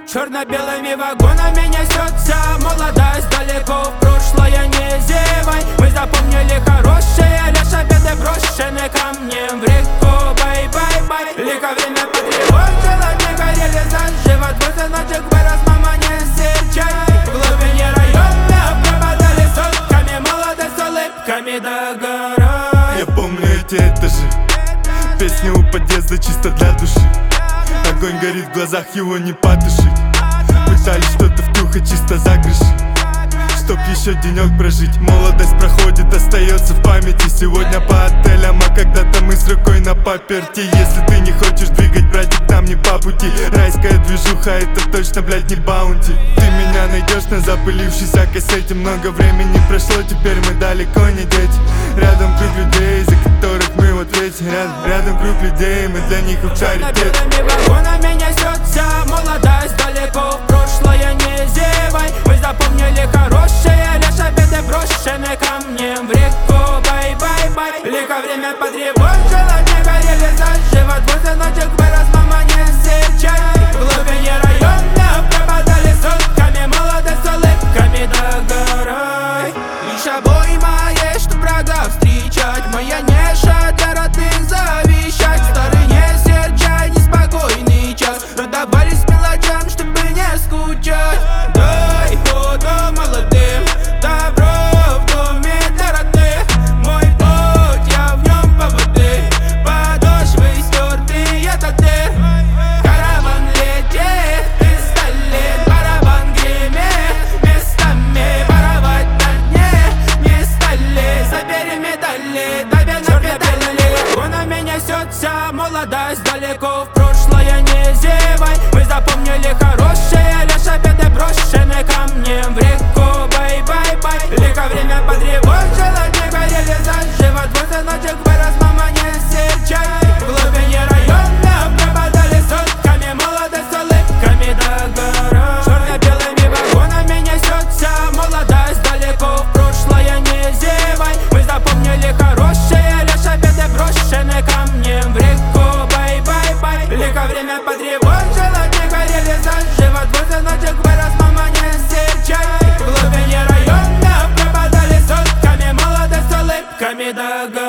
Черно-белыми вагонами несется молодость далеко в прошлое, не зевай. Мы запомнили хорошее, лишь обеды брошены камнем в реку. Бай-бай-бай, лихо время потревожило, не горели заживо. Твой сыночек вырос, мама, не серчай. В глубине района пропадали сотками, молодость с улыбками догорай. Я помню эти этажи, песня у подъезда чисто для души. Огонь горит в глазах, его не потушить. Пытались что-то втюхать чисто за гроши, чтоб еще денек прожить. Молодость проходит, остается в памяти. Сегодня по отелям, а когда-то мы с рукой на паперти. Если ты не хочешь двигать, братик, там не по пути. Райская движуха, это точно, блядь, не баунти. Ты меня найдешь на запылившейся кассете. Много времени прошло, теперь мы далеко не дети. Рядом круг людей, за которых мы в ответе. Рядом круг людей, мы для них авторитет. Черно-белыми вагонами несется молодость далеко в прошлое, не зевай. Мы запомнили хорошее, лишь обеды брошены камнем в реку. Бай-бай-бай, лихо время потревожило, не горели заживо. Твой сыночек вырос, мама, не серчай. В глубине района пропадали сотками, молодость с улыбками догорай. Лишь обойма есть, что врага встречать. Моя неша для родных завещать. Старый, не серчай, неспокойный час. Радовались мелочам, чтобы не скучать. Дай ходу молодым добро в доме для родных. Мой путь, я в нем поводы, подошвы стертые таты. Караван летит, пистолет, барабан гремит. Местами воровать на дне не стали. Забери медали, давя на педали. Вагонами несется молодость далеко в прошлое, не зевай. Мы запомнили хорошее, лишь обеды брошены камнем в реку. Бай-бай-бай, лихо время потревожило, не горели заживо. Твой сыночек вырос, мама, не серчай. В глубине района пропадали сотками, молодость с улыбками догорай. Черно-белыми вагонами несется молодость далеко в прошлое, не зевай. Мы запомнили хорошее, лишь обеды брошены камнем в реку. Бай-бай-бай, лихо время потревожило, не горели заживо. Твой сыночек вырос, мама, не серчай. В глубине района пропадали сотками, молодость с улыбками догорай.